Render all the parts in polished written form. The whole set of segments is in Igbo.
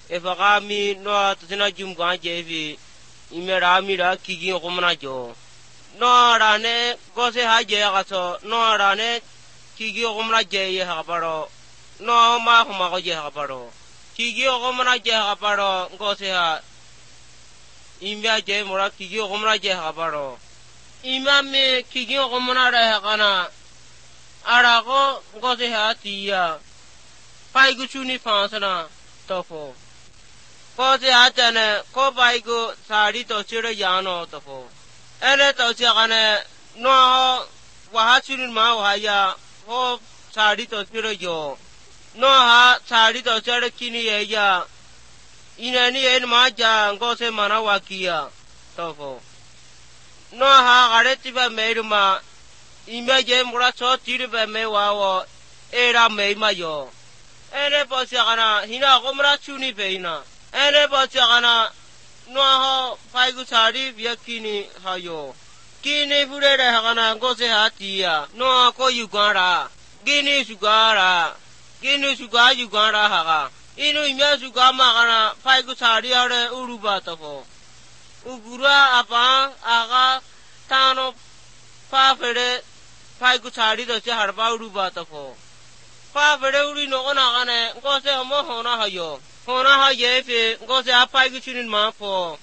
efagami no tina jumga jevi imerami ra kigi gomna jo no rane gose haje gaso no rane kigi gomna je ha baro no ma huma go je ha baro kigi gomna je ha baro gose ha imya je mura kigi gomna je ha baro imame kigi gomna ra ha kana arago gose ha tiya pai gu chuni fansana tofo gose ha tane ko pai gu sari to chiro yano tofo ene to chagane no wa chuni ma wa ya ho sari to chiro yo no ha sari to chiro kini ye ya inani en ma ja gose mana wa kiya tofo no ha gare tiba meruma imeje mura so tiribe me wa wo era me ma yo ene po chagana hina gomra chuni beina ene po chagana no ho pai gu sari vyakini hayo kini furere hagana gose hatia no ko yugara gini sugara yugara haga inu imya sugama kana pai gu sari are uruba tafo ugura apa aga tano pa fere pai gu sari do che harba uruba tafo pa fere uri no ona kana gose mo hona hayo hona haye fe gose apai gu chinin ma po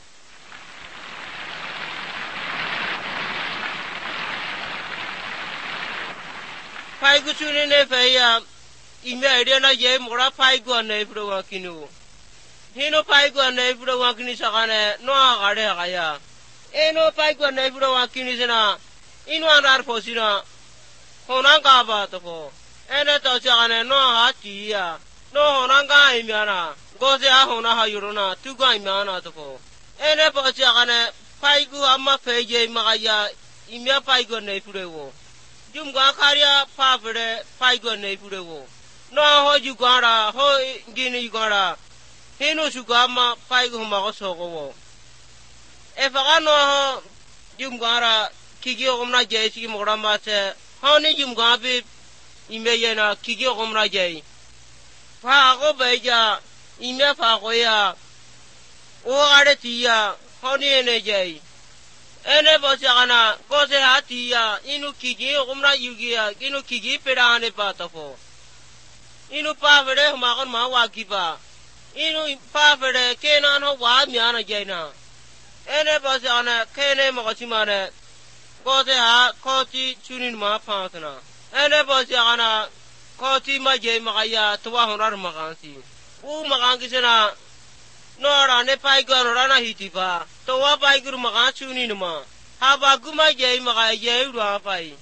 pai gu chuni ne fe ya ime ide na ye mura pai gu ne pro wa kinu hino pai gu ne pro wa kini sakane no agare ga ya eno pai gu ne pro wa kini sina inu andar posina hona ga ba to ko ene to sakane no ha ti ya no hona ga imyana gose ha hona ha yuruna tu ga imyana to ko ene po sakane pai gu amma fe ye ma ya imya pai gu ne pro wo jumga karya pavre paigo ne purewo no ho jugara ho gini jugara hino sugama paigo ma go sogo e fagano ho jumgara kigio gomna je sigi mogama te honi jumga bi imeyena kigio gomna je fa go beja ime fa go ya o gare tiya honi ne je ene bosagana gose hatia inu kigi gumra yugia inu kigi perane patafo inu pavere magon ma wakiba inu pavere kenan ho wa myana jaina ene bosagana kene mogosimane gose ha koti chunin ma paatna ene bosagana koti ma je magaya twa honar magansi u magangisena nora ne pai gano rana hitiba to wa pai guru maga chuni numa ha ba guma je maga je ru pai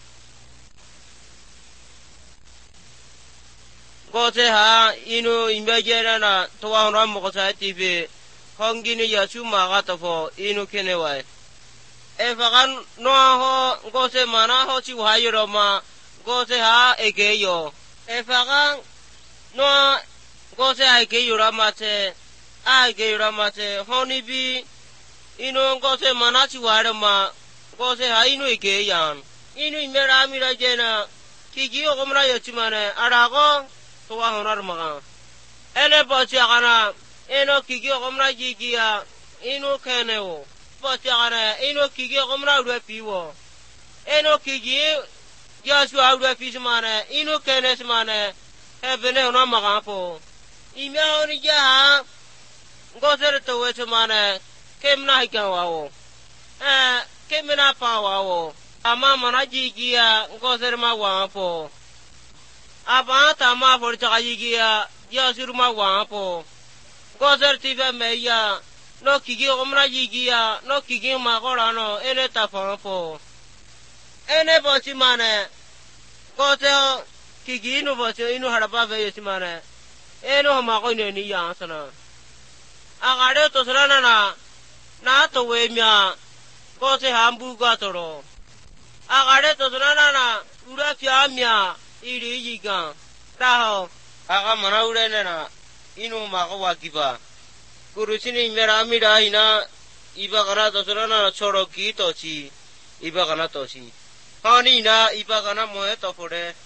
gote ha inu imbejera na to wa ram mo sa tv hongini yasu maga to fo inu kene wai e fagan no ho gote mana ho chi wa yoro ma gote ha egeyo e fagan no gote ha egeyo ramate age ramate honi bi ino gose manachi warama gose ha ino ige yan ino imera mira jena kigi ogomra yochimane arago to wa honar maga ele bochi agana ino kigi ogomra jigia ino keneo bochi agana ino kigi ogomra urwe piwo ino kigi yasu urwe pismane ino kenesmane hebene ona maga po imya oni ja gosere to wesemane kemna hikawawo kemna pawawo ama manajigia gosere ma wapo aba ta ma for chagigia yasur ma wapo gosere tibe meya no kigi omra jigia no kigi ma gorano ene ta fo ene bochimane gosere kigi no boche inu harapa ve yesimane eno ma ko ni yansana agare to sarana na to we mya gose hambu ga toro agare to sarana ura pya mya iri yiga ta ho aga mana ure na inu ma ko wakiba kurusini mera mira ina iba kana to sarana choro ki to chi iba kana to chi hani na iba kana moe to pore